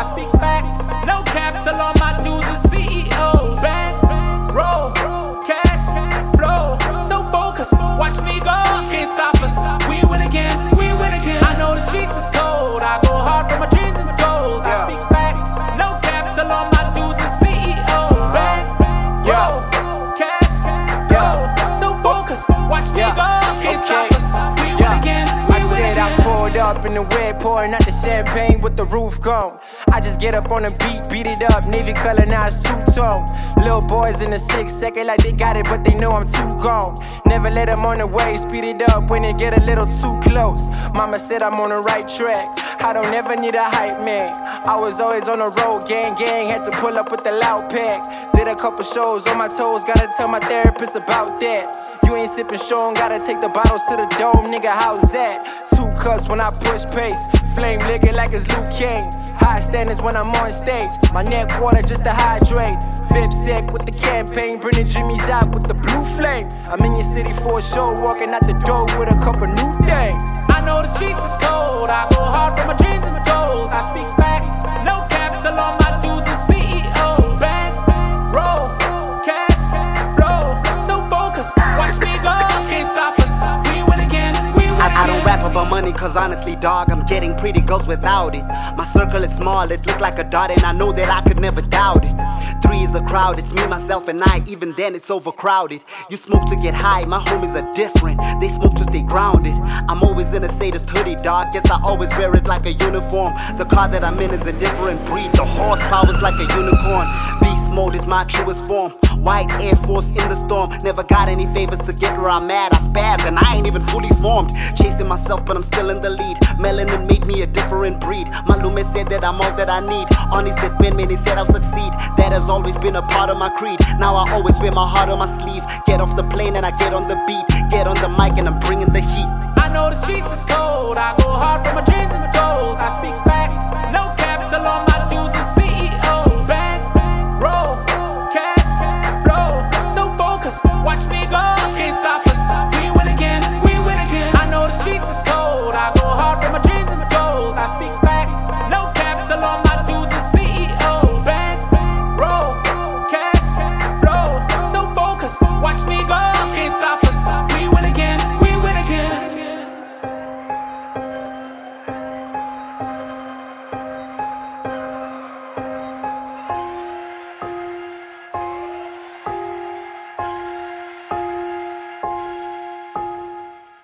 I speak facts. No capital on my dues as CEO. Bang, roll, cash, flow. So focused, watch me go. Can't stop us. We win again, we win again. I know the streets is cold. I go hard for my dreams and goals. I speak facts. No capital on my dues as CEO. Bang, roll, cash, flow. So focused, watch me go. Can't stop us. We win again. I pulled up in the whip, pouring out the champagne with the roof gone. I just get up on the beat it up, navy color, now it's two-tone. Little boys in the 6-second like they got it, but they know I'm too gone. Never let them on the way, speed it up when they get a little too close. Mama said I'm on the right track, I don't ever need a hype man. I was always on the road, gang, had to pull up with the loud pack. Did a couple shows on my toes, gotta tell my therapist about that. You ain't sipping Sean, gotta take the bottles to the dome, nigga, how's that? 2 cups when I push pace, flame licking like it's Luke Kane. High standards when I'm on stage, my neck water just to hydrate. 5th sec with the campaign, bringing Jimmy's out with the blue flame. I'm in your city for a show, walking out the door with a couple new things. I know the streets is cold, I go hard for my dreams and goals. I speak facts, no capital on my dudes as CEO. Bang, roll, cash, flow. So focused, watch me go, can't stop us. We win again, we win again. I don't rap about money cause honestly dog, I'm getting pretty girls without it. My circle is small, it look like a dot and I know that I could never doubt it. 3 is a crowd, it's me, myself and I, even then it's overcrowded. You smoke to get high, my homies are different, they smoke to stay grounded. I'm always in a Sadist hoodie dog, guess I always wear it like a uniform. The car that I'm in is a different breed, the horsepower's like a unicorn. Beast mode is my truest form, white Air Force in the storm. Never got any favors to get where I'm at, I spaz and I ain't even fully formed. Chasing myself but I'm still in the lead, melanin made me a different breed. Malume said that I'm all that I need, on his deathbed man he said I'll succeed. That has always been a part of my creed, now I always wear my heart on my sleeve. Get off the plane and I get on the beat, get on the mic and I'm bringing the heat. I know the streets is cold, I go hard